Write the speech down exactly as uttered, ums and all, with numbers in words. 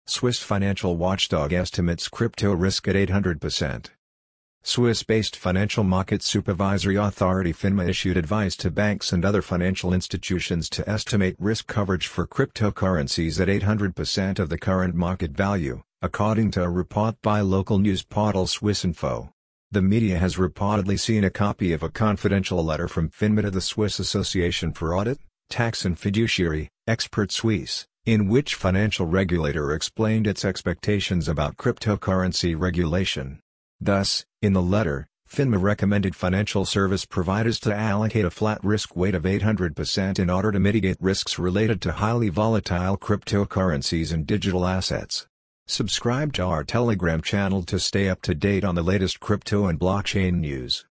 Swiss financial watchdog estimates crypto risk at eight hundred percent. Swiss-based Financial Market Supervisory Authority FINMA issued advice to banks and other financial institutions to estimate risk coverage for cryptocurrencies at eight hundred percent of the current market value, according to a report by local news portal Swissinfo. The media has reportedly seen a copy of a confidential letter from FINMA to the Swiss Association for Audit, Tax and Fiduciary, Expert Suisse, in which financial regulator explained its expectations about cryptocurrency regulation. Thus, in the letter, FINMA recommended financial service providers to allocate a flat risk weight of eight hundred percent in order to mitigate risks related to highly volatile cryptocurrencies and digital assets. Subscribe to our Telegram channel to stay up to date on the latest crypto and blockchain news.